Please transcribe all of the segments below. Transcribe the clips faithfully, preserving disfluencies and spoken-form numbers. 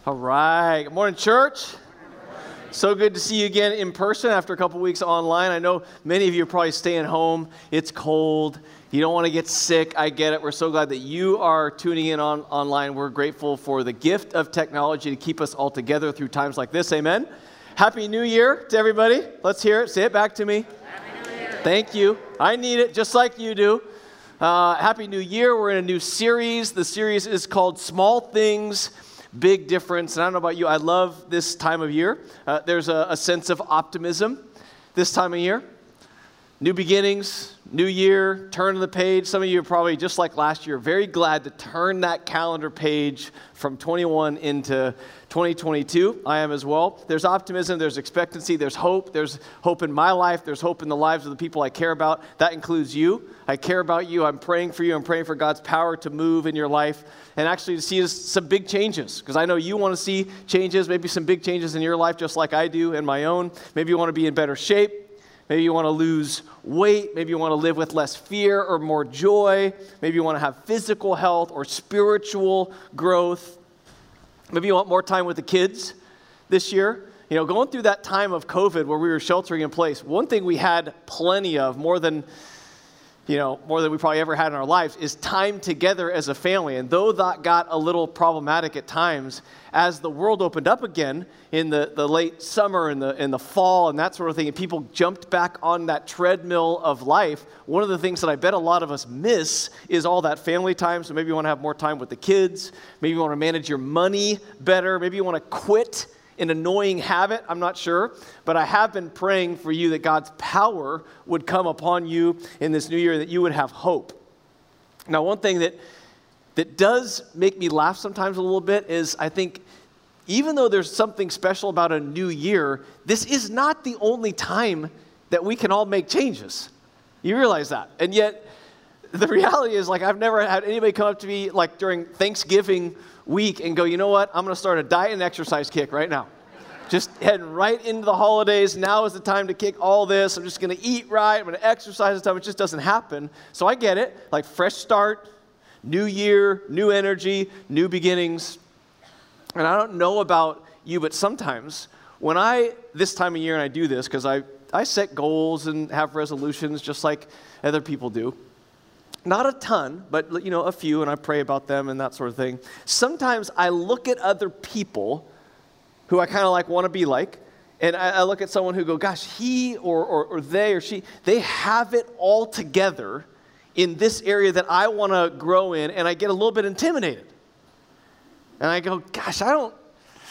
All right. Good morning, church. So good to see you again in person after a couple weeks online. I know many of you are probably staying home. It's cold. You don't want to get sick. I get it. We're so glad that you are tuning in on online. We're grateful for the gift of technology to keep us all together through times like this. Amen. Happy New Year to everybody. Let's hear it. Say it back to me. Happy New Year. Thank you. I need it just like you do. Uh, Happy New Year. We're in a new series. The series is called Small Things, Big Difference. And I don't know about you, I love this time of year. Uh, there's a, a sense of optimism this time of year. New beginnings, new year, turn of the page. Some of you are probably, just like last year, very glad to turn that calendar page from twenty-one into twenty twenty-two. I am as well. There's optimism, there's expectancy, there's hope. There's hope in my life. There's hope in the lives of the people I care about. That includes you. I care about you. I'm praying for you. I'm praying for God's power to move in your life and actually to see some big changes, because I know you want to see changes, maybe some big changes in your life just like I do in my own. Maybe you want to be in better shape. Maybe you want to lose weight. Maybe you want to live with less fear or more joy. Maybe you want to have physical health or spiritual growth. Maybe you want more time with the kids this year. You know, going through that time of COVID where we were sheltering in place, one thing we had plenty of, more than, you know, more than we probably ever had in our lives, is time together as a family. And though that got a little problematic at times, as the world opened up again in the, the late summer and the, and the fall and that sort of thing, and people jumped back on that treadmill of life, one of the things that I bet a lot of us miss is all that family time. So maybe you want to have more time with the kids. Maybe you want to manage your money better. Maybe you want to quit an annoying habit. I'm not sure. But I have been praying for you that God's power would come upon you in this new year, that you would have hope. Now, one thing that that does make me laugh sometimes a little bit is I think even though there's something special about a new year, this is not the only time that we can all make changes. You realize that. And yet the reality is, like, I've never had anybody come up to me like during Thanksgiving week and go, you know what, I'm going to start a diet and exercise kick right now. Just heading right into the holidays. Now is the time to kick all this. I'm just going to eat right. I'm going to exercise this time. It just doesn't happen. So I get it. Like, fresh start, new year, new energy, new beginnings. And I don't know about you, but sometimes when I, this time of year, and I do this because I, I set goals and have resolutions just like other people do. Not a ton, but, you know, a few, and I pray about them and that sort of thing. Sometimes I look at other people who I kind of like want to be like, and I, I look at someone who go, gosh, he or, or, or they or she, they have it all together in this area that I want to grow in, and I get a little bit intimidated. And I go, gosh, I don't,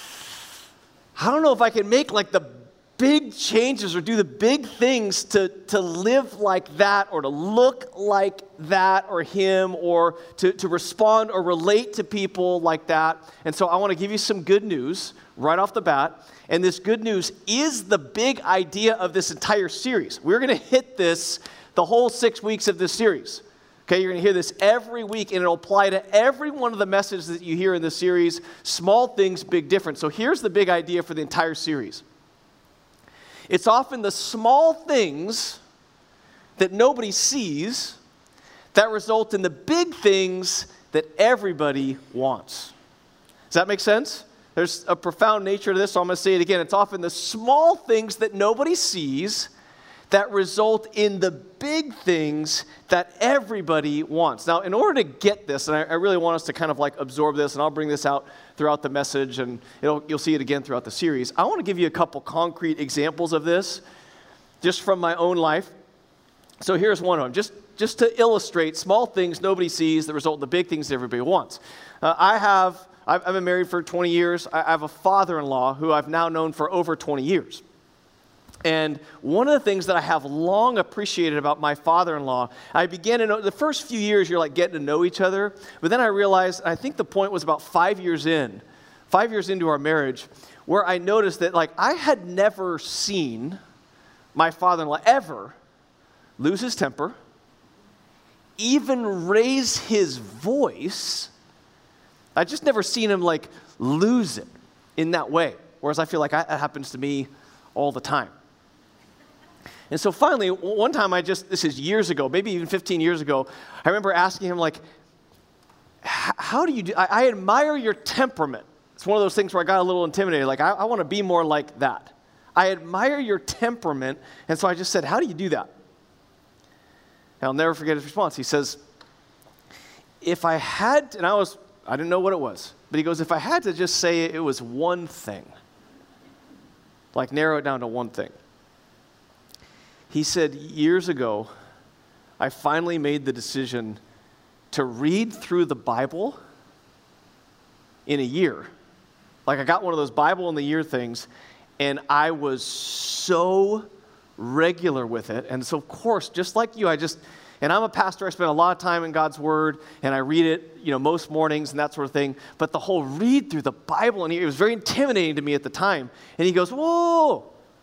I don't know if I can make like the big changes or do the big things to, to live like that or to look like that or him or to, to respond or relate to people like that. And so I want to give you some good news right off the bat. And this good news is the big idea of this entire series. We're going to hit this the whole six weeks of this series. Okay, you're going to hear this every week, and it'll apply to every one of the messages that you hear in this series. Small things, big difference. So here's the big idea for the entire series. It's often the small things that nobody sees that result in the big things that everybody wants. Does that make sense? There's a profound nature to this, so I'm going to say it again. It's often the small things that nobody sees that result in the big things that everybody wants. Now, in order to get this, and I, I really want us to kind of like absorb this, and I'll bring this out throughout the message, and it'll, you'll see it again throughout the series. I want to give you a couple concrete examples of this, just from my own life. So here's one of them, just, just to illustrate small things nobody sees that result in the big things that everybody wants. Uh, I have, I've, I've been married for twenty years. I, I have a father-in-law who I've now known for over twenty years. And one of the things that I have long appreciated about my father-in-law, I began to know, the first few years you're like getting to know each other, but then I realized, I think the point was about five years in, five years into our marriage, where I noticed that like I had never seen my father-in-law ever lose his temper, even raise his voice. I just never seen him like lose it in that way, whereas I feel like that happens to me all the time. And so finally, one time I just, this is years ago, maybe even fifteen years ago, I remember asking him like, how do you do, I, I admire your temperament it's one of those things where I got a little intimidated. Like, I, I want to be more like that. I admire your temperament. And so I just said, how do you do that? And I'll never forget his response. He says, if I had, and I was, I didn't know what it was, but he goes, if I had to just say it, it was one thing, like narrow it down to one thing. He said, years ago, I finally made the decision to read through the Bible in a year. Like, I got one of those Bible in the year things, and I was so regular with it. And so, of course, just like you, I just, and I'm a pastor, I spend a lot of time in God's Word, and I read it, you know, most mornings and that sort of thing. But the whole read through the Bible, and it was very intimidating to me at the time. And he goes, whoa.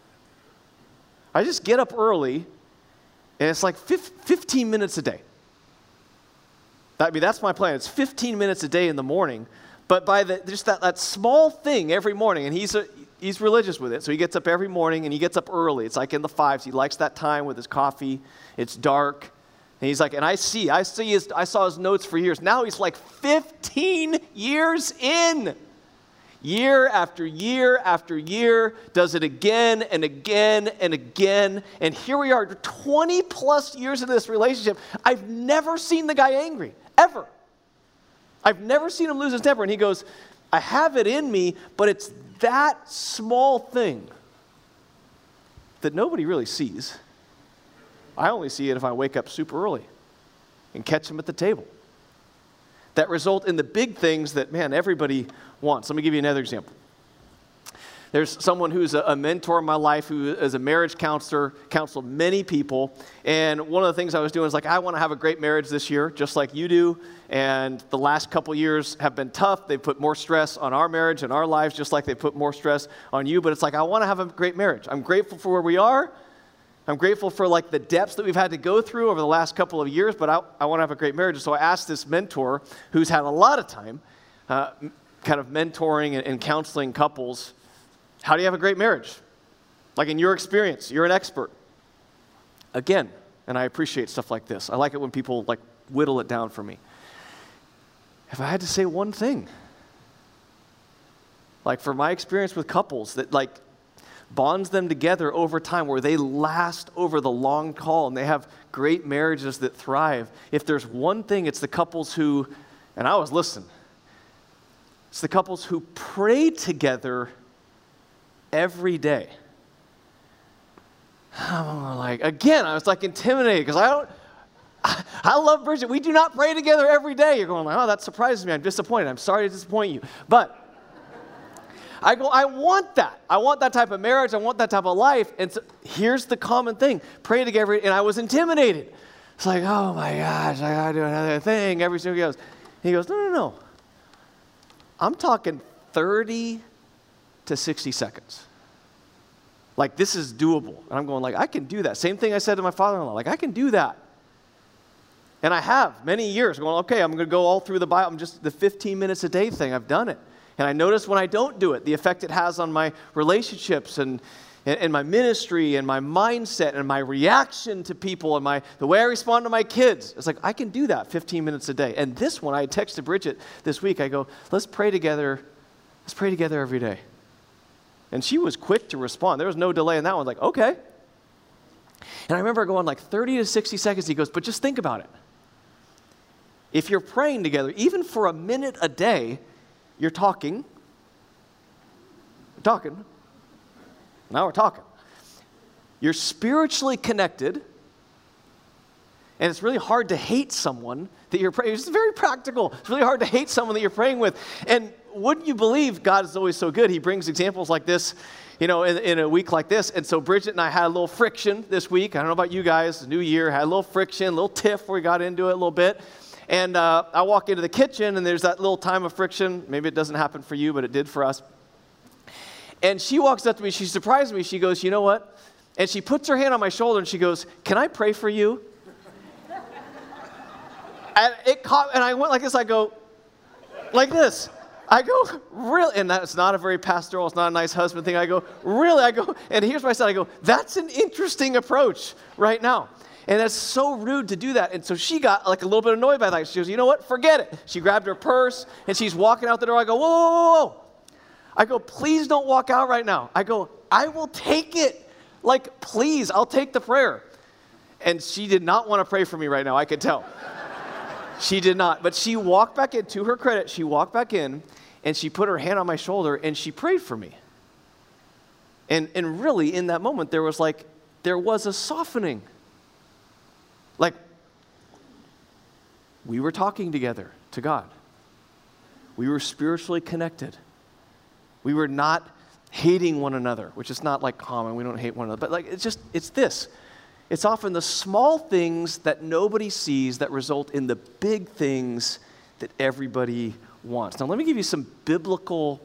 I just get up early, and it's like fifteen minutes a day. That, I mean, that's my plan. It's fifteen minutes a day in the morning. But by the, just that, that small thing every morning, and he's a, he's religious with it, so he gets up every morning, and he gets up early. It's like in the fives. He likes that time with his coffee. It's dark. And he's like, and I see, I see his, I saw his notes for years. Now he's like fifteen years in. Year after year after year, does it again and again and again. And here we are, twenty plus years into this relationship. I've never seen the guy angry, ever. I've never seen him lose his temper. And he goes, I have it in me, but it's that small thing that nobody really sees. I only see it if I wake up super early and catch him at the table. That result in the big things that, man, everybody wants. Let me give you another example. There's someone who's a, a mentor in my life who is a marriage counselor, counseled many people. And one of the things I was doing is like, I want to have a great marriage this year, just like you do. And the last couple years have been tough. They put more stress on our marriage and our lives, just like they put more stress on you. But it's like, I want to have a great marriage. I'm grateful for where we are. I'm grateful for like the depths that we've had to go through over the last couple of years, but I, I want to have a great marriage. So I asked this mentor who's had a lot of time uh, kind of mentoring and, and counseling couples, how do you have a great marriage? Like in your experience, you're an expert. Again, and I appreciate stuff like this. I like it when people like whittle it down for me. If I had to say one thing, like for my experience with couples that like bonds them together over time where they last over the long haul and they have great marriages that thrive. If there's one thing, it's the couples who, and I was listening, it's the couples who pray together every day. I'm like, again, I was like intimidated because I don't, I, I love Bridget. We do not pray together every day. You're going like, oh, that surprises me. I'm disappointed. I'm sorry to disappoint you. But I go, I want that. I want that type of marriage. I want that type of life. And so here's the common thing. Pray together. And I was intimidated. It's like, oh my gosh, I got to do another thing. Every single goes. He goes, no, no, no. I'm talking thirty to sixty seconds. Like, this is doable. And I'm going like, I can do that. Same thing I said to my father-in-law. Like, I can do that. And I have many years going, okay, I'm going to go all through the Bible. I'm just the fifteen minutes a day thing. I've done it. And I notice when I don't do it, the effect it has on my relationships and, and, and my ministry and my mindset and my reaction to people and my the way I respond to my kids. It's like, I can do that fifteen minutes a day. And this one, I texted Bridget this week. I go, let's pray together. Let's pray together every day. And she was quick to respond. There was no delay in that one. Like, okay. And I remember going like thirty to sixty seconds. He goes, but just think about it. If you're praying together, even for a minute a day, you're talking. We're talking. Now we're talking. You're spiritually connected. And it's really hard to hate someone that you're praying. It's very practical. It's really hard to hate someone that you're praying with. And wouldn't you believe God is always so good? He brings examples like this, you know, in, in a week like this. And so Bridget and I had a little friction this week. I don't know about you guys. New year, had a little friction, a little tiff where we got into it a little bit. And uh, I walk into the kitchen, and there's that little time of friction. Maybe it doesn't happen for you, but it did for us. And she walks up to me. She surprised me. She goes, you know what? And she puts her hand on my shoulder, and she goes, can I pray for you? And it caught, and I went like this. I go, like this. I go, really? And that's not a very pastoral, it's not a nice husband thing. I go, really? I go, and here's what I said. I go, that's an interesting approach right now. And that's so rude to do that. And so she got like a little bit annoyed by that. She goes, you know what? Forget it. She grabbed her purse, and she's walking out the door. I go, whoa, whoa, whoa, whoa. I go, please don't walk out right now. I go, I will take it. Like, please, I'll take the prayer. And she did not want to pray for me right now, I could tell. She did not. But she walked back in, to her credit, she walked back in, and she put her hand on my shoulder, and she prayed for me. And, and really, in that moment, there was like, there was a softening. Like, we were talking together to God. We were spiritually connected. We were not hating one another, which is not like common. We don't hate one another. But like, it's just, it's this. It's often the small things that nobody sees that result in the big things that everybody wants. Now, let me give you some biblical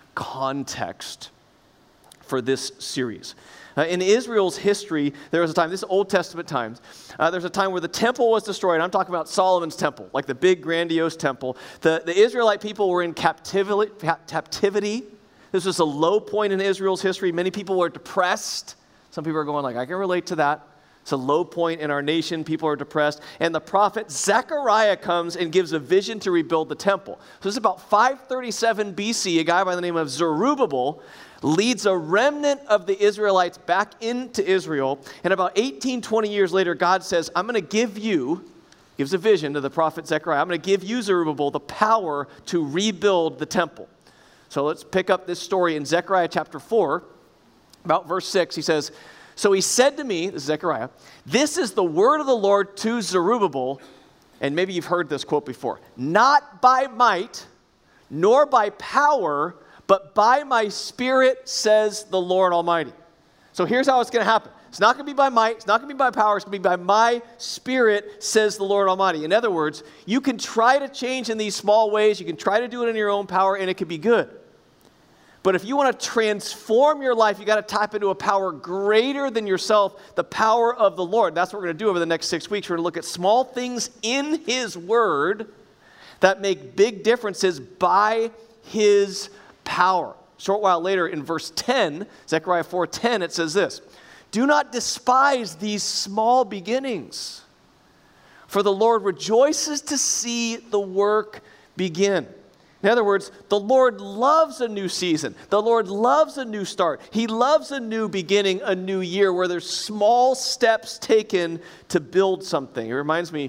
context for this series. Uh, in Israel's history, there was a time, this is Old Testament times, uh, there's a time where the temple was destroyed. I'm talking about Solomon's temple, like the big grandiose temple. The, the Israelite people were in captivity, captivity. This was a low point in Israel's history. Many people were depressed. Some people are going like, I can relate to that. It's a low point in our nation. People are depressed. And the prophet Zechariah comes and gives a vision to rebuild the temple. So this is about five thirty-seven B C. A guy by the name of Zerubbabel leads a remnant of the Israelites back into Israel. And about eighteen, twenty years later, God says, I'm going to give you, gives a vision to the prophet Zechariah, I'm going to give you, Zerubbabel, the power to rebuild the temple. So let's pick up this story in Zechariah chapter four, about verse six. He says, so he said to me, this is Zechariah, this is the word of the Lord to Zerubbabel, and maybe you've heard this quote before, not by might, nor by power, but by my Spirit, says the Lord Almighty. So here's how it's going to happen. It's not going to be by might, it's not going to be by power, it's going to be by my Spirit, says the Lord Almighty. In other words, you can try to change in these small ways, you can try to do it in your own power, and it can be good. But if you want to transform your life, you got to tap into a power greater than yourself, the power of the Lord. That's what we're going to do over the next six weeks. We're going to look at small things in His Word that make big differences by His power. A short while later in verse ten, Zechariah four ten, it says this, do not despise these small beginnings, for the Lord rejoices to see the work begin. In other words, the Lord loves a new season. The Lord loves a new start. He loves a new beginning, a new year where there's small steps taken to build something. It reminds me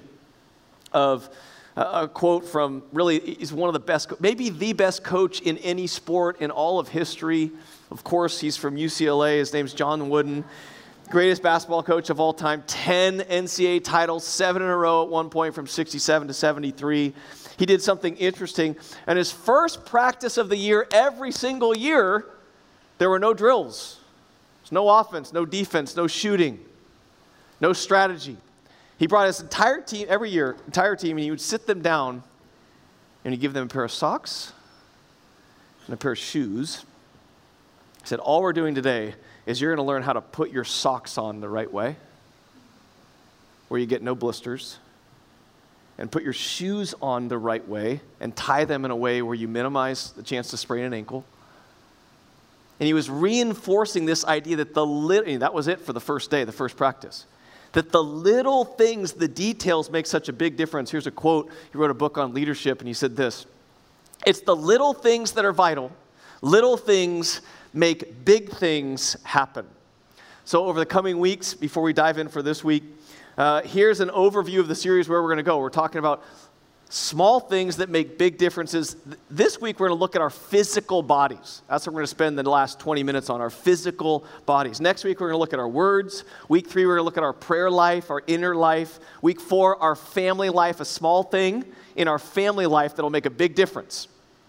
of a quote from, really, he's one of the best, maybe the best coach in any sport in all of history. Of course, he's from U C L A. His name's John Wooden. Greatest basketball coach of all time. ten N C double A titles, seven in a row at one point from sixty-seven to seventy-three. He did something interesting. And his first practice of the year, every single year, there were no drills. There's no offense, no defense, no shooting, no strategy. He brought his entire team, every year, entire team, and he would sit them down, and he'd give them a pair of socks and a pair of shoes. He said, all we're doing today is you're going to learn how to put your socks on the right way, where you get no blisters, and put your shoes on the right way and tie them in a way where you minimize the chance to sprain an ankle. And he was reinforcing this idea that the little, that was it for the first day, the first practice. That the little things, the details make such a big difference. Here's a quote. He wrote a book on leadership, and he said this, it's the little things that are vital. Little things make big things happen. So over the coming weeks, before we dive in for this week, Uh, here's an overview of the series where we're going to go. We're talking about small things that make big differences. This week, we're going to look at our physical bodies. That's what we're going to spend the last twenty minutes on, our physical bodies. Next week, we're going to look at our words. Week three, we're going to look at our prayer life, our inner life. Week four, our family life, a small thing in our family life that'll make a big difference.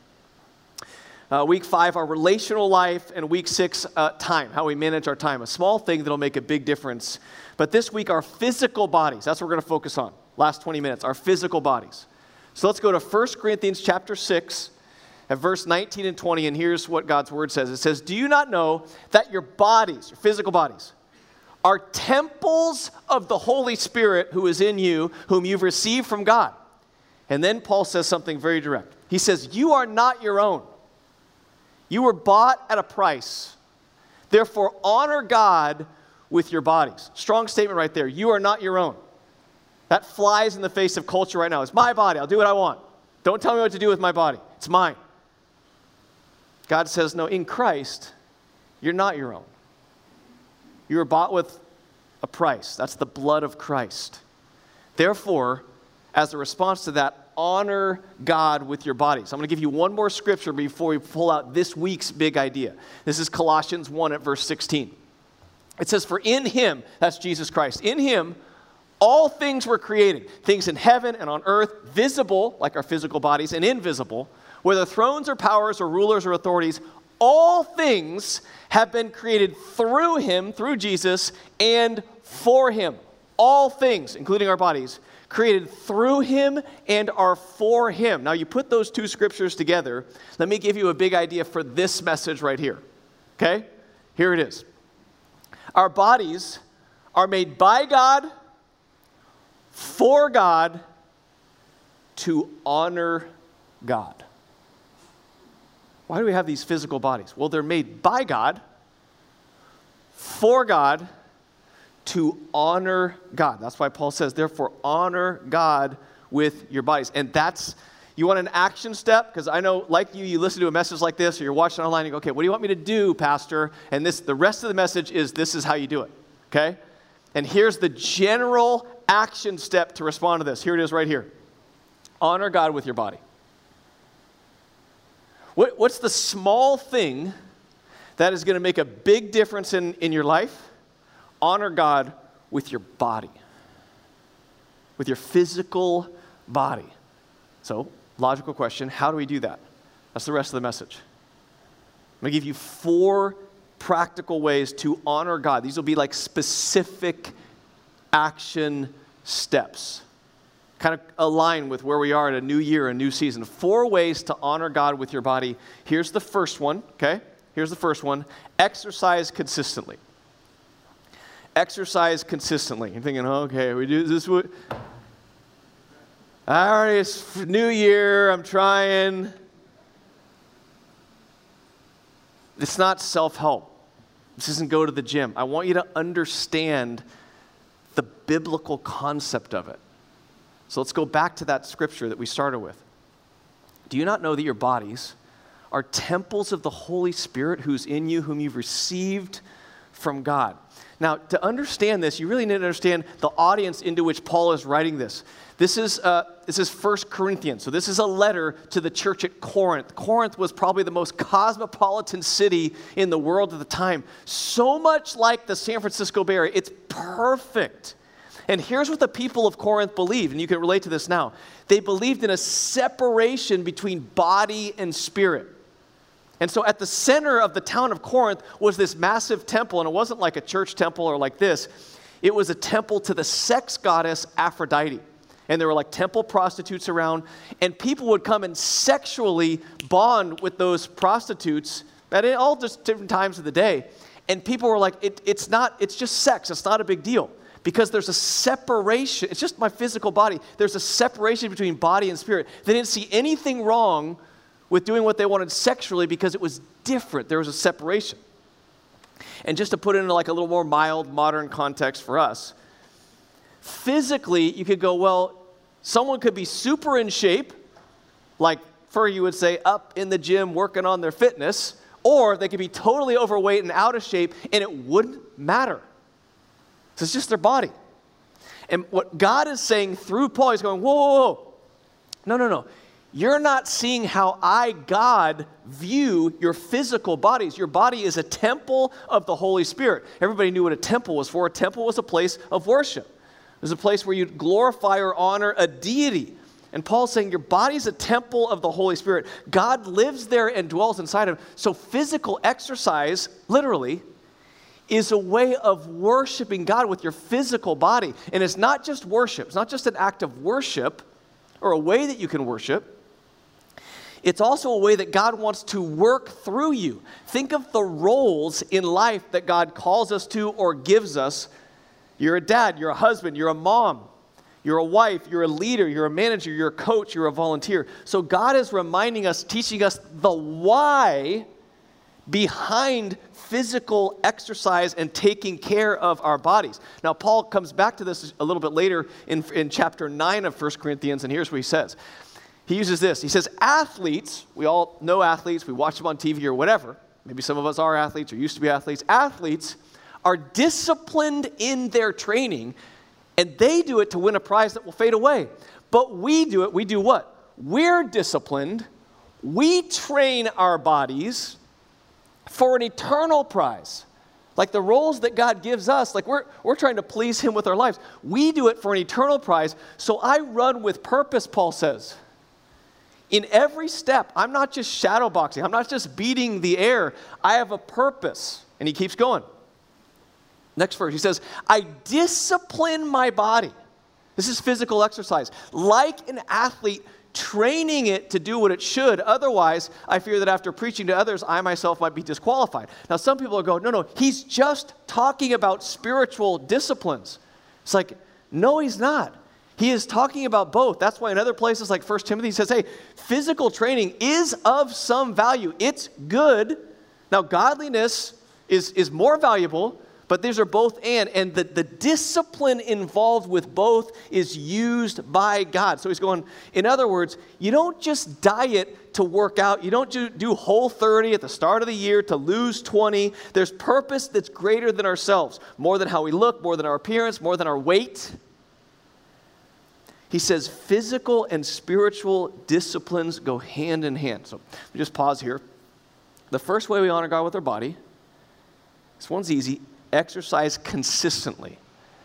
Uh, week five, our relational life, and week six, uh, time, how we manage our time. A small thing that'll make a big difference. But this week, our physical bodies, that's what we're going to focus on, last twenty minutes, our physical bodies. So let's go to First Corinthians chapter six, at verse nineteen and twenty, and here's what God's word says. It says, do you not know that your bodies, your physical bodies, are temples of the Holy Spirit who is in you, whom you've received from God? And then Paul says something very direct. He says, you are not your own. You were bought at a price. Therefore, honor God with your bodies. Strong statement right there. You are not your own. That flies in the face of culture right now. It's my body. I'll do what I want. Don't tell me what to do with my body. It's mine. God says, no, in Christ, you're not your own. You were bought with a price. That's the blood of Christ. Therefore, as a response to that, honor God with your bodies. I'm going to give you one more scripture before we pull out this week's big idea. This is Colossians one at verse sixteen. It says, for in him, that's Jesus Christ, in him, all things were created, things in heaven and on earth, visible, like our physical bodies, and invisible, whether thrones or powers or rulers or authorities, all things have been created through him, through Jesus, and for him. All things, including our bodies, created through him and are for him. Now you put those two scriptures together. Let me give you a big idea for this message right here. Okay? Here it is. Our bodies are made by God, for God, to honor God. Why do we have these physical bodies? Well, they're made by God, for God, to honor God. That's why Paul says, therefore, honor God with your bodies. And that's, you want an action step? Because I know, like you, you listen to a message like this, or you're watching online, and you go, okay, what do you want me to do, Pastor? And this, the rest of the message is, this is how you do it, okay? And here's the general action step to respond to this. Here it is right here. Honor God with your body. What, what's the small thing that is going to make a big difference in, in your life? Honor God with your body, with your physical body. So, logical question, how do we do that? That's the rest of the message. I'm going to give you four practical ways to honor God. These will be like specific action steps. Kind of align with where we are in a new year, a new season. Four ways to honor God with your body. Here's the first one, okay? Here's the first one. Exercise consistently. Exercise consistently. You're thinking, oh, okay, we do this. All right, it's new year. I'm trying. It's not self-help. This isn't go to the gym. I want you to understand the biblical concept of it. So let's go back to that scripture that we started with. Do you not know that your bodies are temples of the Holy Spirit who's in you, whom you've received from God? Now, to understand this, you really need to understand the audience into which Paul is writing this. This is uh, this is First Corinthians. So this is a letter to the church at Corinth. Corinth was probably the most cosmopolitan city in the world at the time. So much like the San Francisco Bay Area. It's perfect. And here's what the people of Corinth believed, and you can relate to this now. They believed in a separation between body and spirit. And so at the center of the town of Corinth was this massive temple, and it wasn't like a church temple or like this. It was a temple to the sex goddess Aphrodite. And there were like temple prostitutes around, and people would come and sexually bond with those prostitutes at all just different times of the day. And people were like, it, it's not, it's just sex. It's not a big deal. Because there's a separation. It's just my physical body. There's a separation between body and spirit. They didn't see anything wrong with doing what they wanted sexually because it was different. There was a separation. And just to put it into like a little more mild, modern context for us, physically, you could go, well, someone could be super in shape, like Fur, you would say, up in the gym working on their fitness, or they could be totally overweight and out of shape, and it wouldn't matter. So it's just their body. And what God is saying through Paul, he's going, whoa, whoa, whoa. No, no, no. You're not seeing how I, God, view your physical bodies. Your body is a temple of the Holy Spirit. Everybody knew what a temple was for. A temple was a place of worship. It was a place where you'd glorify or honor a deity. And Paul's saying your body's a temple of the Holy Spirit. God lives there and dwells inside of it. So physical exercise, literally, is a way of worshiping God with your physical body. And it's not just worship. It's not just an act of worship or a way that you can worship. It's also a way that God wants to work through you. Think of the roles in life that God calls us to or gives us. You're a dad, you're a husband, you're a mom, you're a wife, you're a leader, you're a manager, you're a coach, you're a volunteer. So God is reminding us, teaching us the why behind physical exercise and taking care of our bodies. Now, Paul comes back to this a little bit later in, in chapter nine of First Corinthians, and here's what he says. He uses this. He says, athletes, we all know athletes, we watch them on T V or whatever. Maybe some of us are athletes or used to be athletes. Athletes are disciplined in their training, and they do it to win a prize that will fade away. But we do it, we do what? We're disciplined. We train our bodies for an eternal prize. Like the roles that God gives us, like we're, we're trying to please him with our lives. We do it for an eternal prize. So I run with purpose, Paul says. In every step, I'm not just shadow boxing. I'm not just beating the air. I have a purpose. And he keeps going. Next verse, he says, I discipline my body. This is physical exercise. Like an athlete training it to do what it should. Otherwise, I fear that after preaching to others, I myself might be disqualified. Now, some people are going, no, no, he's just talking about spiritual disciplines. It's like, no, he's not. He is talking about both. That's why in other places like First Timothy, he says, hey, physical training is of some value. It's good. Now, godliness is, is more valuable, but these are both and, and the, the discipline involved with both is used by God. So he's going, in other words, you don't just diet to work out. You don't do, do Whole thirty at the start of the year to lose twenty. There's purpose that's greater than ourselves, more than how we look, more than our appearance, more than our weight. He says physical and spiritual disciplines go hand in hand. So let me just pause here. The first way we honor God with our body, this one's easy. Exercise consistently.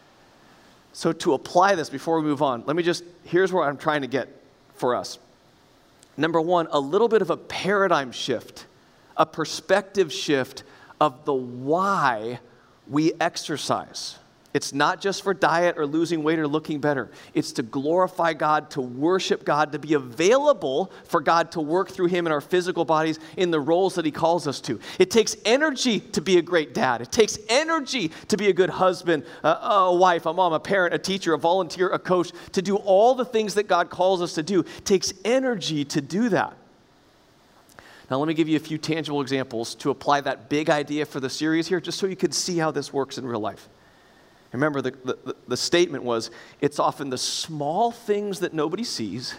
So to apply this before we move on, let me just, here's where I'm trying to get for us. Number one, a little bit of a paradigm shift, a perspective shift of the why we exercise. It's not just for diet or losing weight or looking better. It's to glorify God, to worship God, to be available for God to work through him in our physical bodies in the roles that he calls us to. It takes energy to be a great dad. It takes energy to be a good husband, a, a wife, a mom, a parent, a teacher, a volunteer, a coach, to do all the things that God calls us to do. It takes energy to do that. Now, let me give you a few tangible examples to apply that big idea for the series here, just so you can see how this works in real life. Remember, the, the, the statement was, it's often the small things that nobody sees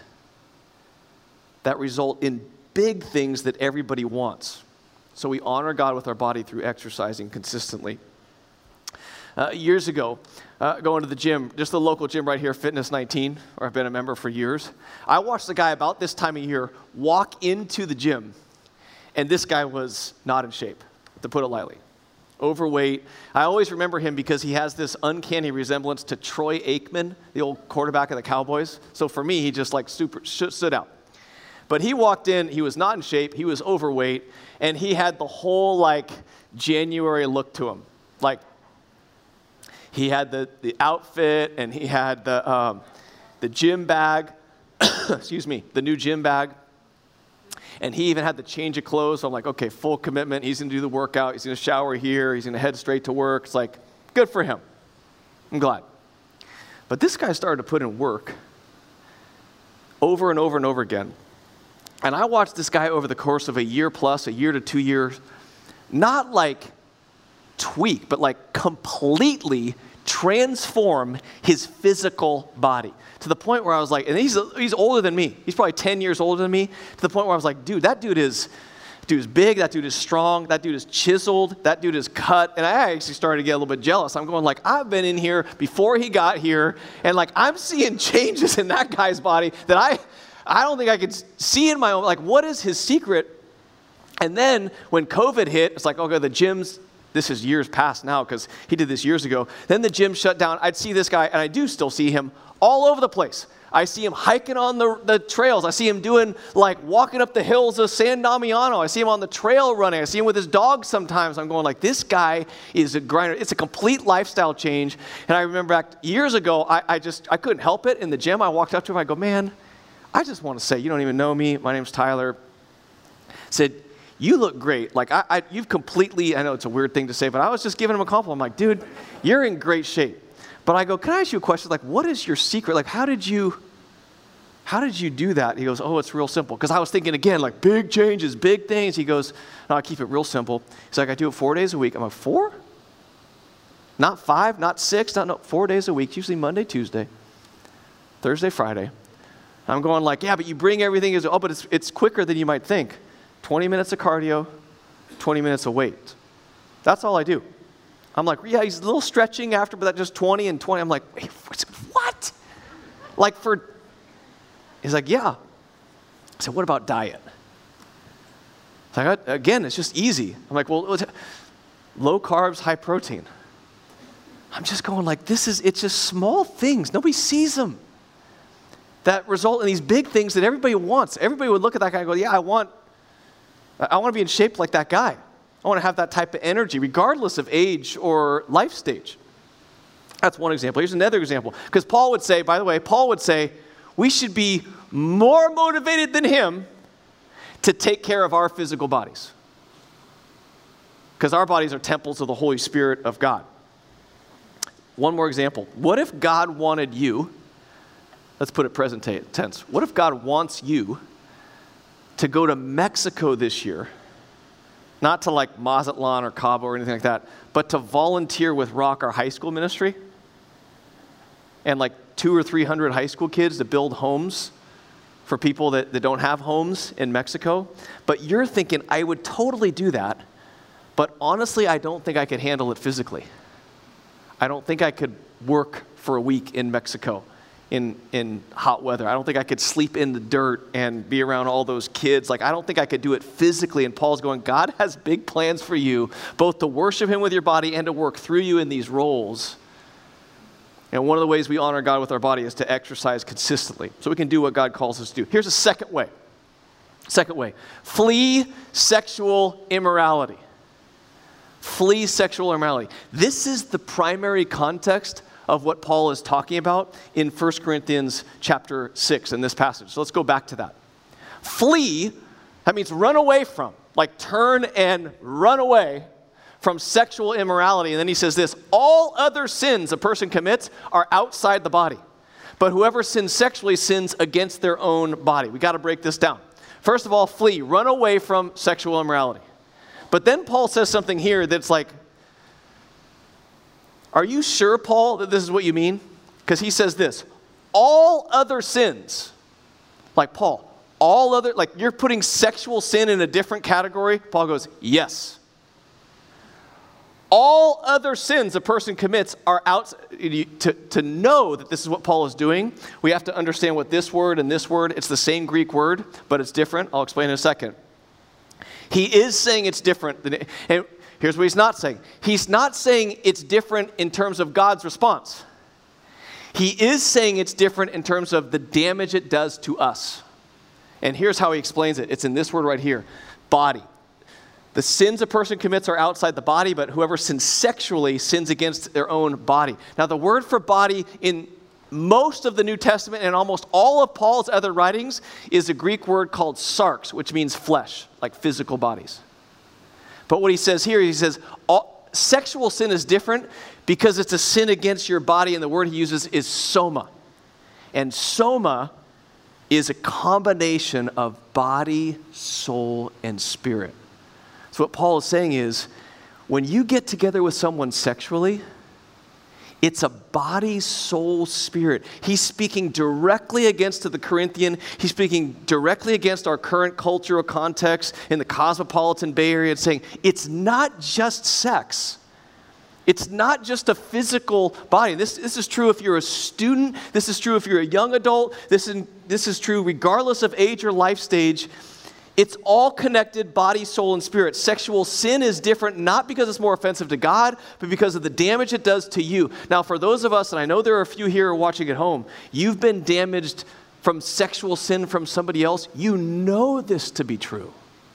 that result in big things that everybody wants. So we honor God with our body through exercising consistently. Uh, years ago, uh, going to the gym, just the local gym right here, Fitness nineteen, where I've been a member for years, I watched a guy about this time of year walk into the gym, and this guy was not in shape, to put it lightly. Overweight. I always remember him because he has this uncanny resemblance to Troy Aikman, the old quarterback of the Cowboys. So for me, he just like super stood out. But he walked in, he was not in shape, he was overweight, and he had the whole like January look to him. Like he had the, the outfit and he had the, um, the gym bag, excuse me, the new gym bag. And he even had the change of clothes. So I'm like, okay, full commitment. He's going to do the workout. He's going to shower here. He's going to head straight to work. It's like, good for him. I'm glad. But this guy started to put in work over and over and over again. And I watched this guy over the course of a year plus, a year to two years, not like tweak, but like completely transform his physical body. To the point where I was like, and he's he's older than me. He's probably ten years older than me. To the point where I was like, dude, that dude is, dude is big. That dude is strong. That dude is chiseled. That dude is cut. And I actually started to get a little bit jealous. I'm going like, I've been in here before he got here, and like I'm seeing changes in that guy's body that I, I don't think I could see in my own. Like, what is his secret? And then when COVID hit, it's like, okay, the gyms. This is years past now because he did this years ago. Then the gym shut down. I'd see this guy, and I do still see him all over the place. I see him hiking on the, the trails. I see him doing, like, walking up the hills of San Damiano. I see him on the trail running. I see him with his dog sometimes. I'm going, like, this guy is a grinder. It's a complete lifestyle change. And I remember back years ago, I, I just, I couldn't help it. In the gym, I walked up to him. I go, man, I just want to say, you don't even know me. My name's Tyler. I said, you look great. Like, I, I, you've completely, I know it's a weird thing to say, but I was just giving him a compliment. I'm like, dude, you're in great shape. But I go, can I ask you a question? Like, what is your secret? Like, how did you, how did you do that? He goes, oh, it's real simple. Because I was thinking, again, like, big changes, big things. He goes, no, I keep it real simple. He's like, I do it four days a week. I'm like, four? Not five, not six, not no, four days a week, usually Monday, Tuesday, Thursday, Friday. I'm going like, yeah, but you bring everything, as oh, but it's, it's quicker than you might think. twenty minutes of cardio, twenty minutes of weight. That's all I do. I'm like, yeah, he's a little stretching after, but that just twenty and twenty. I'm like, wait, what? Like for, he's like, yeah. I said, what about diet? It's like, again, it's just easy. I'm like, well, low carbs, high protein. I'm just going like, this is, it's just small things. Nobody sees them. That result in these big things that everybody wants. Everybody would look at that guy and go, yeah, I want, I want to be in shape like that guy. I want to have that type of energy, regardless of age or life stage. That's one example. Here's another example. Because Paul would say, by the way, Paul would say, we should be more motivated than him to take care of our physical bodies. Because our bodies are temples of the Holy Spirit of God. One more example. What if God wanted you, let's put it present tense, what if God wants you to go to Mexico this year, not to like Mazatlan or Cabo or anything like that, but to volunteer with Rock, our high school ministry, and like two or three hundred high school kids to build homes for people that, that don't have homes in Mexico? But you're thinking, I would totally do that, but honestly, I don't think I could handle it physically. I don't think I could work for a week in Mexico in, in hot weather. I don't think I could sleep in the dirt and be around all those kids. Like, I don't think I could do it physically. And Paul's going, God has big plans for you, both to worship him with your body and to work through you in these roles. And one of the ways we honor God with our body is to exercise consistently, so we can do what God calls us to do. Here's a second way. Second way. Flee sexual immorality. Flee sexual immorality. This is the primary context of what Paul is talking about in First Corinthians chapter six in this passage. So let's go back to that. Flee, that means run away from, like turn and run away from sexual immorality. And then he says this, all other sins a person commits are outside the body, but whoever sins sexually sins against their own body. We got to break this down. First of all, flee, run away from sexual immorality. But then Paul says something here that's like, are you sure, Paul, that this is what you mean? Because he says this, all other sins, like Paul, all other, like you're putting sexual sin in a different category? Paul goes, yes. All other sins a person commits are out. To, to know that this is what Paul is doing, we have to understand what this word and this word, it's the same Greek word, but it's different. I'll explain in a second. He is saying it's different. Than, and here's what he's not saying. He's not saying it's different in terms of God's response. He is saying it's different in terms of the damage it does to us. And here's how he explains it. It's in this word right here, body. The sins a person commits are outside the body, but whoever sins sexually sins against their own body. Now, the word for body in most of the New Testament and almost all of Paul's other writings is a Greek word called sarx, which means flesh, like physical bodies. But what he says here, he says all, sexual sin is different because it's a sin against your body, and the word he uses is soma. And soma is a combination of body, soul, and spirit. So what Paul is saying is, when you get together with someone sexually, it's a body, soul, spirit. He's speaking directly against to the Corinthian. He's speaking directly against our current cultural context in the cosmopolitan Bay Area, and saying it's not just sex. It's not just a physical body. This, this is true if you're a student. This is true if you're a young adult. This is, this is true regardless of age or life stage. It's all connected, body, soul, and spirit. Sexual sin is different, not because it's more offensive to God, but because of the damage it does to you. Now, for those of us, and I know there are a few here watching at home, you've been damaged from sexual sin from somebody else. You know this to be true.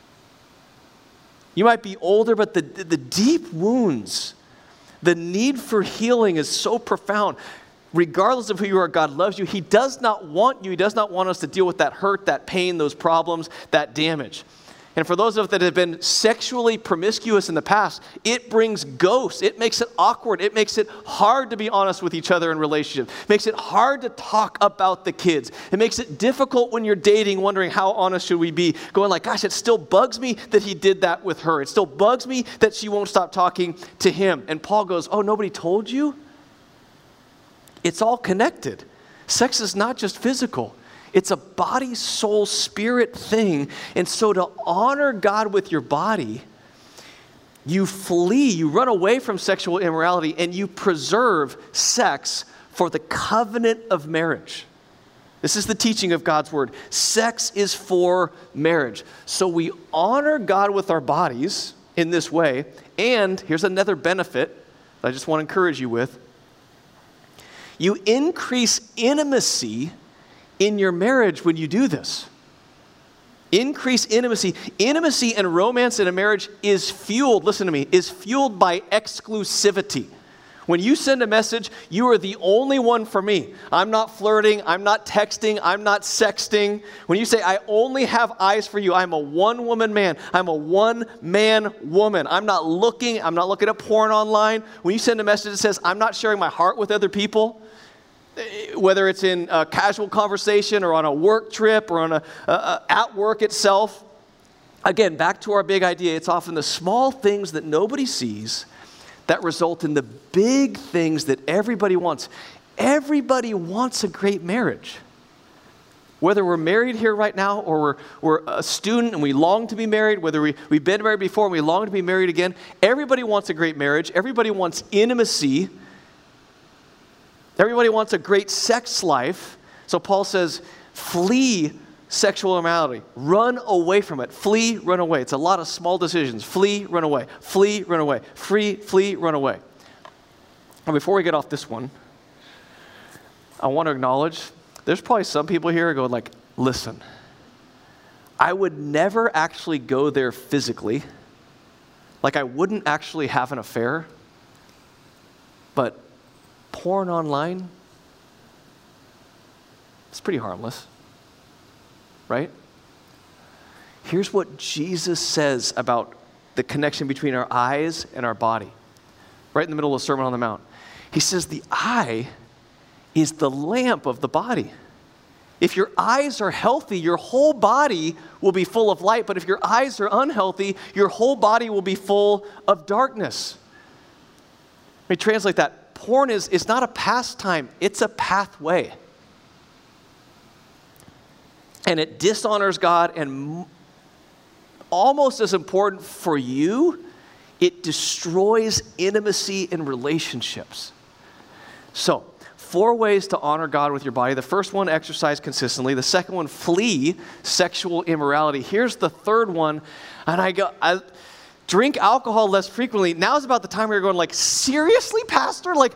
You might be older, but the, the deep wounds, the need for healing is so profound. Regardless of who you are, God loves you. He does not want you. He does not want us to deal with that hurt, that pain, those problems, that damage. And for those of us that have been sexually promiscuous in the past, it brings ghosts. It makes it awkward. It makes it hard to be honest with each other in relationships. It makes it hard to talk about the kids. It makes it difficult when you're dating, wondering how honest should we be. Going like, gosh, it still bugs me that he did that with her. It still bugs me that she won't stop talking to him. And Paul goes, oh, nobody told you? It's all connected. Sex is not just physical. It's a body, soul, spirit thing. And so to honor God with your body, you flee, you run away from sexual immorality, and you preserve sex for the covenant of marriage. This is the teaching of God's word. Sex is for marriage. So we honor God with our bodies in this way. And here's another benefit that I just want to encourage you with. You increase intimacy in your marriage when you do this. Increase intimacy. Intimacy and romance in a marriage is fueled, listen to me, is fueled by exclusivity. When you send a message, you are the only one for me. I'm not flirting, I'm not texting, I'm not sexting. When you say, I only have eyes for you, I'm a one-woman man. I'm a one-man woman. I'm not looking, I'm not looking at porn online. When you send a message that says, I'm not sharing my heart with other people, whether it's in a casual conversation or on a work trip or on a, a, a at work itself, again, back to our big idea, it's often the small things that nobody sees that result in the big things that everybody wants. Everybody wants a great marriage. Whether we're married here right now or we're, we're a student and we long to be married, whether we, we've been married before and we long to be married again, everybody wants a great marriage. Everybody wants intimacy. Everybody wants a great sex life. So Paul says, flee sexual immorality. Run away from it. Flee, run away. It's a lot of small decisions. Flee, run away. Flee, run away. Free, flee, run away. And before we get off this one, I want to acknowledge there's probably some people here going like, listen, I would never actually go there physically. Like I wouldn't actually have an affair. But porn online, it's pretty harmless. Right? Here's what Jesus says about the connection between our eyes and our body. Right in the middle of the Sermon on the Mount. He says the eye is the lamp of the body. If your eyes are healthy, your whole body will be full of light. But if your eyes are unhealthy, your whole body will be full of darkness. Let me translate that. Porn is, is not a pastime, it's a pathway. And it dishonors God, and almost as important for you, it destroys intimacy in relationships. So, four ways to honor God with your body. The first one, exercise consistently. The second one, flee sexual immorality. Here's the third one, and I go, I, drink alcohol less frequently. Now's about the time where you're going like, seriously, Pastor? Like,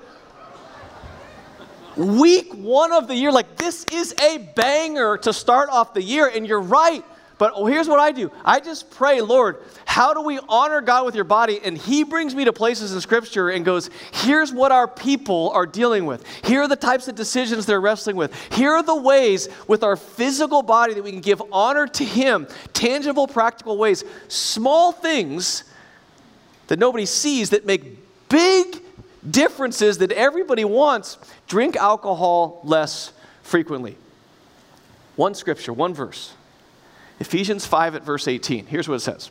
week one of the year, like this is a banger to start off the year, and you're right. But here's what I do. I just pray, Lord, how do we honor God with your body? And he brings me to places in Scripture and goes, here's what our people are dealing with. Here are the types of decisions they're wrestling with. Here are the ways with our physical body that we can give honor to him. Tangible, practical ways. Small things that nobody sees that make big differences that everybody wants. Drink alcohol less frequently. One scripture, one verse. Ephesians five at verse eighteen. Here's what it says.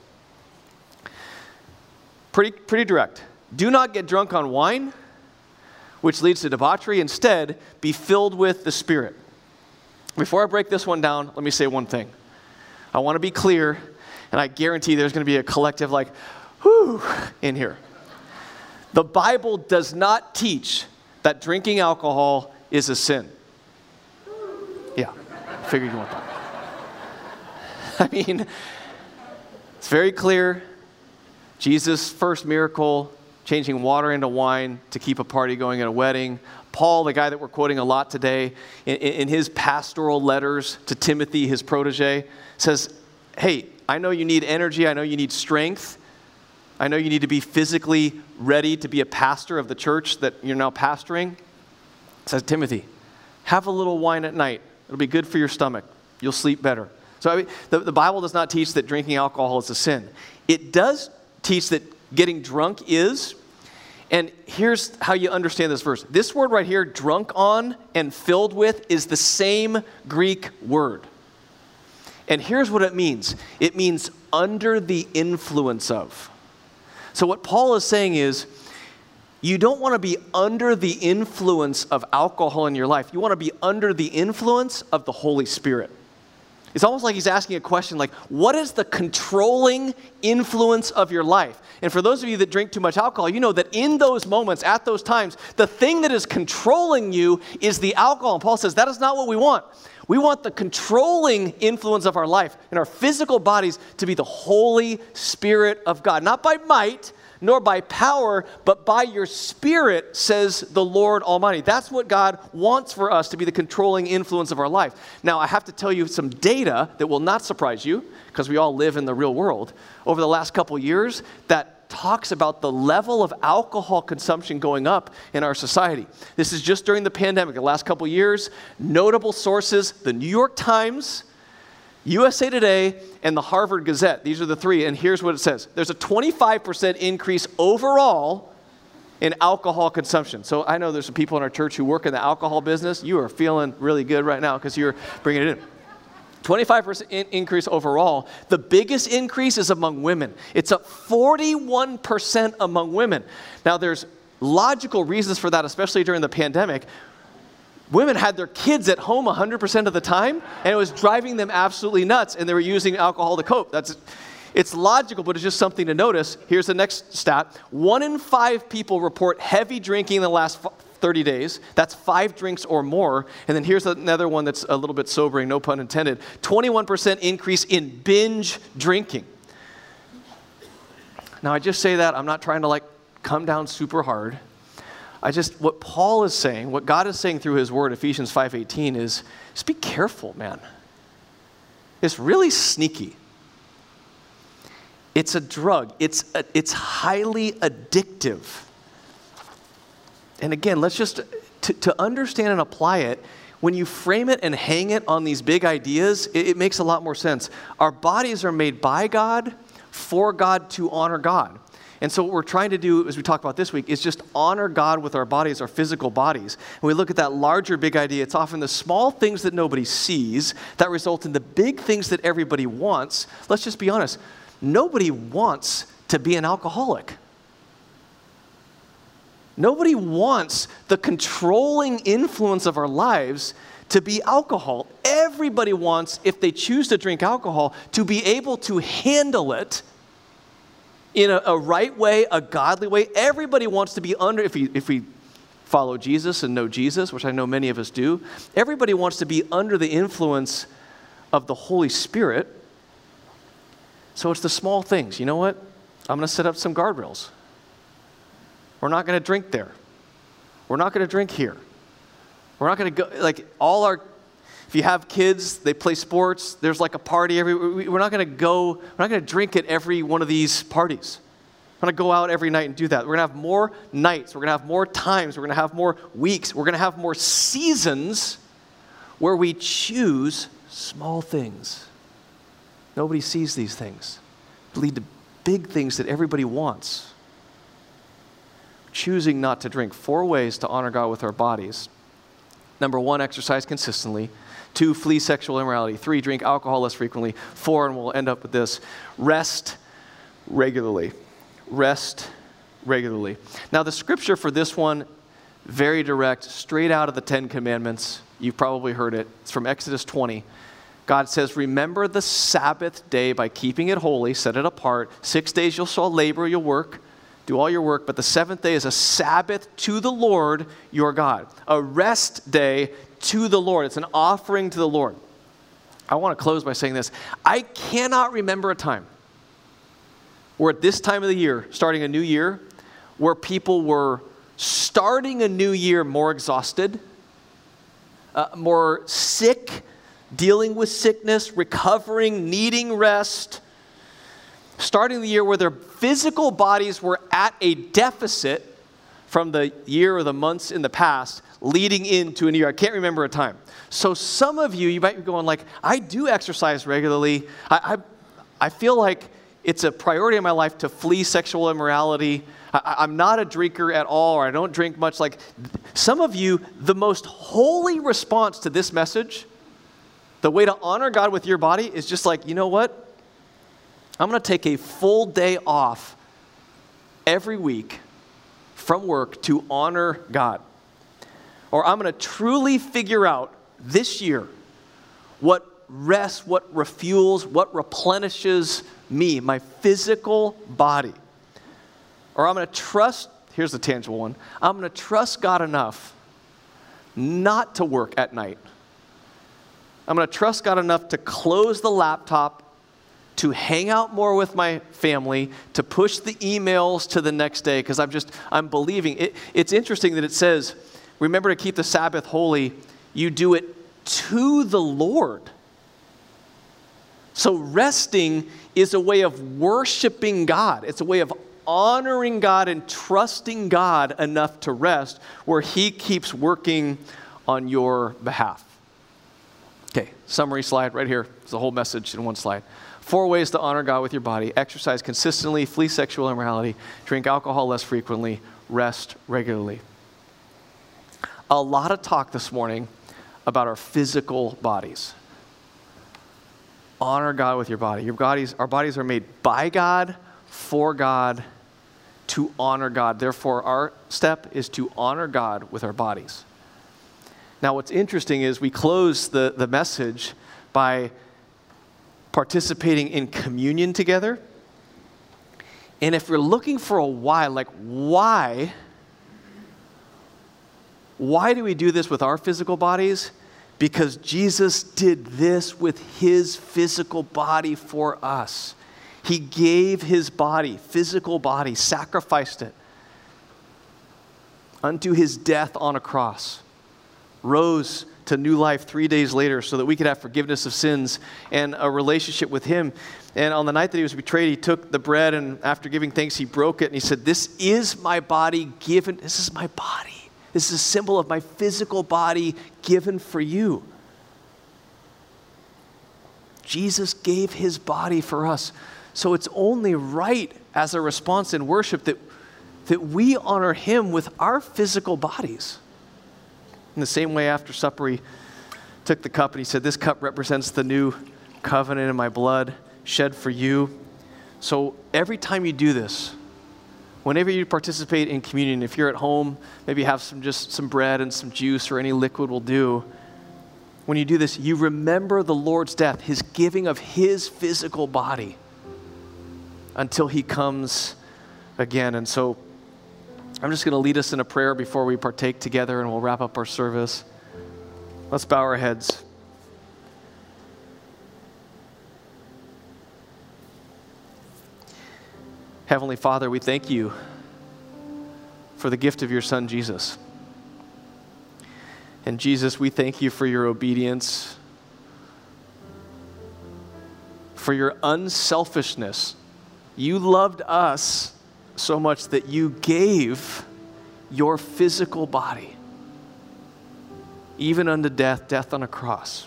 Pretty, pretty direct. Do not get drunk on wine, which leads to debauchery. Instead, be filled with the Spirit. Before I break this one down, let me say one thing. I want to be clear, and I guarantee there's going to be a collective like, whew, in here. The Bible does not teach that drinking alcohol is a sin. Yeah, I figured you want that. I mean, it's very clear. Jesus' first miracle, changing water into wine to keep a party going at a wedding. Paul, the guy that we're quoting a lot today, in, in his pastoral letters to Timothy, his protege, says, hey, I know you need energy. I know you need strength. I know you need to be physically ready to be a pastor of the church that you're now pastoring. It says, Timothy, have a little wine at night. It'll be good for your stomach. You'll sleep better. So I mean, the, the Bible does not teach that drinking alcohol is a sin. It does teach that getting drunk is. And here's how you understand this verse. This word right here, drunk on and filled with, is the same Greek word. And here's what it means. It means under the influence of. So what Paul is saying is, You don't want to be under the influence of alcohol in your life. You want to be under the influence of the Holy Spirit. It's almost like he's asking a question like, what is the controlling influence of your life? And for those of you that drink too much alcohol, you know that in those moments, at those times, the thing that is controlling you is the alcohol. And Paul says that is not what we want. We want the controlling influence of our life and our physical bodies to be the Holy Spirit of God. Not by might, nor by power, but by your Spirit, says the Lord Almighty. That's what God wants for us to be the controlling influence of our life. Now, I have to tell you some data that will not surprise you, because we all live in the real world. Over the last couple years, that talks about the level of alcohol consumption going up in our society. This is just during the pandemic, the last couple years. Notable sources, the New York Times, U S A Today, and the Harvard Gazette. These are the three, and here's what it says. There's a twenty-five percent increase overall in alcohol consumption. So I know there's some people in our church who work in the alcohol business. You are feeling really good right now because you're bringing it in. twenty-five percent in- increase overall. The biggest increase is among women. It's up forty-one percent among women. Now, there's logical reasons for that, especially during the pandemic. Women had their kids at home one hundred percent of the time, and it was driving them absolutely nuts, and they were using alcohol to cope. That's, it's logical, but it's just something to notice. Here's the next stat. One in five people report heavy drinking in the last thirty days. That's five drinks or more. And then here's another one that's a little bit sobering, no pun intended. twenty-one percent increase in binge drinking. Now, I just say that. I'm not trying to like come down super hard. I just, what Paul is saying, what God is saying through his word, Ephesians five eighteen, is just be careful, man. It's really sneaky. It's a drug. It's, a, it's highly addictive. And again, let's just, to, to understand and apply it, when you frame it and hang it on these big ideas, it, it makes a lot more sense. Our bodies are made by God, for God, to honor God. And so what we're trying to do, as we talk about this week, is just honor God with our bodies, our physical bodies. When we look at that larger big idea, it's often the small things that nobody sees that result in the big things that everybody wants. Let's just be honest. Nobody wants to be an alcoholic. Nobody wants the controlling influence of our lives to be alcohol. Everybody wants, if they choose to drink alcohol, to be able to handle it in a, a right way, a godly way. Everybody wants to be under, if we, if we follow Jesus and know Jesus, which I know many of us do, everybody wants to be under the influence of the Holy Spirit. So it's the small things. You know what? I'm going to set up some guardrails. We're not going to drink there. We're not going to drink here. We're not going to go, like all our, if you have kids, they play sports, there's like a party every, we're not going to go, we're not going to drink at every one of these parties. We're going to go out every night and do that. We're going to have more nights. We're going to have more times. We're going to have more weeks. We're going to have more seasons where we choose small things. Nobody sees these things. They lead to big things that everybody wants. Choosing not to drink. Four ways to honor God with our bodies. Number one, exercise consistently. Two, flee sexual immorality. Three, drink alcohol less frequently. Four, and we'll end up with this, rest regularly. Rest regularly. Now, the scripture for this one, very direct, straight out of the Ten Commandments. You've probably heard it. It's from Exodus twenty. God says, remember the Sabbath day by keeping it holy, set it apart. Six days you'll shall labor, you'll work, do all your work, but the seventh day is a Sabbath to the Lord your God. A rest day to the Lord. It's an offering to the Lord. I want to close by saying this. I cannot remember a time where at this time of the year, starting a new year, where people were starting a new year more exhausted, uh, more sick, dealing with sickness, recovering, needing rest, starting the year where their physical bodies were at a deficit from the year or the months in the past, leading into a new year. I can't remember a time. So some of you, you might be going like, I do exercise regularly. I, I, I feel like it's a priority in my life to flee sexual immorality. I, I'm not a drinker at all, or I don't drink much. Like some of you, the most holy response to this message, the way to honor God with your body is just like, you know what? I'm going to take a full day off every week from work to honor God. Or I'm going to truly figure out this year what rests, what refuels, what replenishes me, my physical body. Or I'm going to trust, here's the tangible one, I'm going to trust God enough not to work at night. I'm going to trust God enough to close the laptop, to hang out more with my family, to push the emails to the next day, because I'm just, I'm believing. It, it's interesting that it says, remember to keep the Sabbath holy. You do it to the Lord. So resting is a way of worshiping God. It's a way of honoring God and trusting God enough to rest, where He keeps working on your behalf. Okay, summary slide right here. It's the whole message in one slide. Four ways to honor God with your body: exercise consistently, flee sexual immorality, drink alcohol less frequently, rest regularly. A lot of talk this morning about our physical bodies. Honor God with your body. Your bodies, our bodies are made by God, for God, to honor God. Therefore, our step is to honor God with our bodies. Now, what's interesting is we close the, the message by participating in communion together. And if you're looking for a why, like why, why do we do this with our physical bodies? Because Jesus did this with His physical body for us. He gave His body, physical body, sacrificed it unto His death on a cross, rose to new life three days later so that we could have forgiveness of sins and a relationship with Him. And on the night that He was betrayed, He took the bread, and after giving thanks, He broke it, and He said, "This is my body given, this is my body. This is a symbol of my physical body given for you." Jesus gave His body for us. So it's only right as a response in worship that, that we honor Him with our physical bodies. In the same way, after supper, He took the cup and He said, "This cup represents the new covenant in my blood shed for you." So every time you do this, whenever you participate in communion, if you're at home, maybe have some just some bread and some juice or any liquid will do. When you do this, you remember the Lord's death, His giving of His physical body until He comes again. And so I'm just going to lead us in a prayer before we partake together, and we'll wrap up our service. Let's bow our heads. Heavenly Father, we thank You for the gift of Your Son, Jesus. And Jesus, we thank You for Your obedience, for Your unselfishness. You loved us so much that You gave Your physical body, even unto death, death on a cross.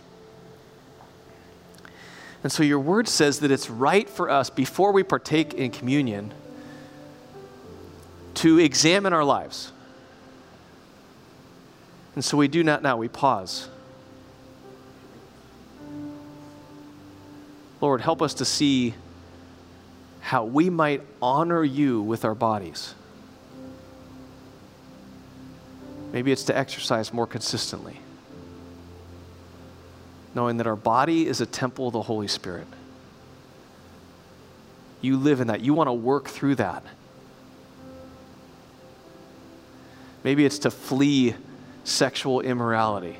And so Your word says that it's right for us, before we partake in communion, to examine our lives. And so we do not now, we pause. Lord, help us to see how we might honor You with our bodies. Maybe it's to exercise more consistently, knowing that our body is a temple of the Holy Spirit. You live in that. You want to work through that. Maybe it's to flee sexual immorality,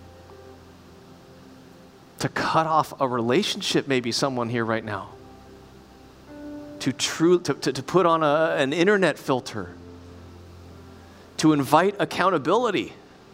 to cut off a relationship, maybe someone here right now, to, true, to, to, to put on a, an internet filter, to invite accountability.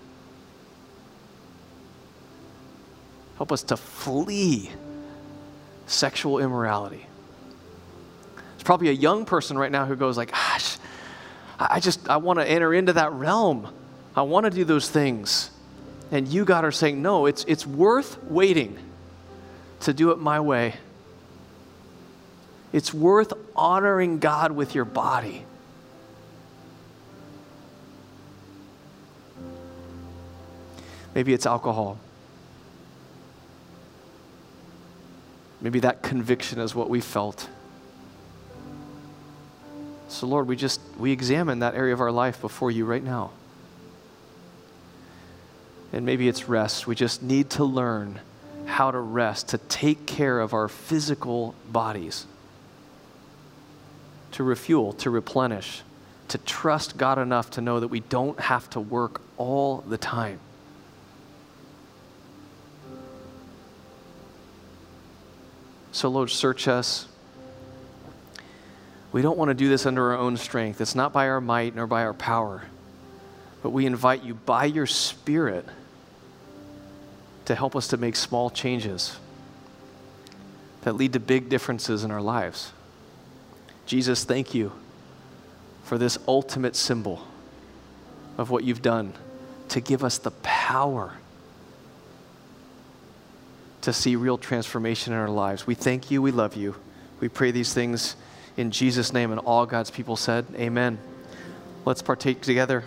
Help us to flee sexual immorality. There's probably a young person right now who goes like, gosh, I just, I want to enter into that realm. I want to do those things. And you, God, are saying, no, it's, it's worth waiting to do it my way. It's worth honoring God with your body. Maybe it's alcohol. Maybe that conviction is what we felt. So Lord, we just, we examine that area of our life before you right now. And maybe it's rest. We just need to learn how to rest, to take care of our physical bodies, to refuel, to replenish, to trust God enough to know that we don't have to work all the time. So Lord, search us. We don't want to do this under our own strength. It's not by our might nor by our power, but we invite you by your Spirit to help us to make small changes that lead to big differences in our lives. Jesus, thank you for this ultimate symbol of what you've done to give us the power to see real transformation in our lives. We thank you. We love you. We pray these things in Jesus' name, and all God's people said, amen. Let's partake together.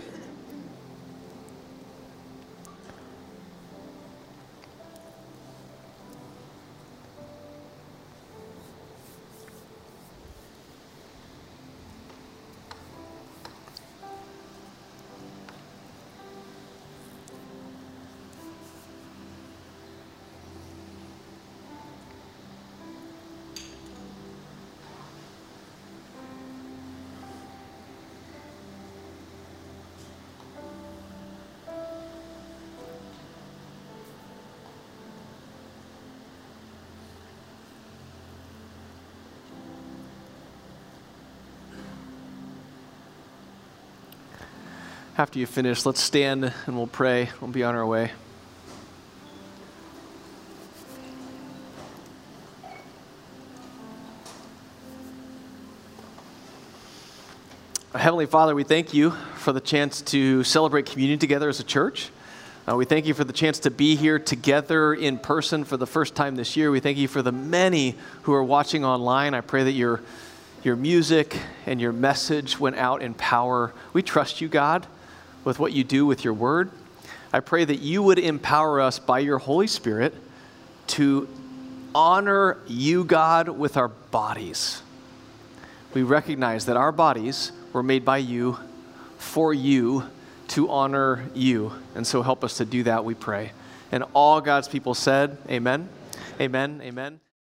After you finish, let's stand and we'll pray. We'll be on our way. Heavenly Father, we thank you for the chance to celebrate communion together as a church. Uh, we thank you for the chance to be here together in person for the first time this year. We thank you for the many who are watching online. I pray that your, your music and your message went out in power. We trust you, God, with what you do with your word. I pray that you would empower us by your Holy Spirit to honor you, God, with our bodies. We recognize that our bodies were made by you, for you, to honor you. And so help us to do that, we pray. And all God's people said, amen, amen, amen.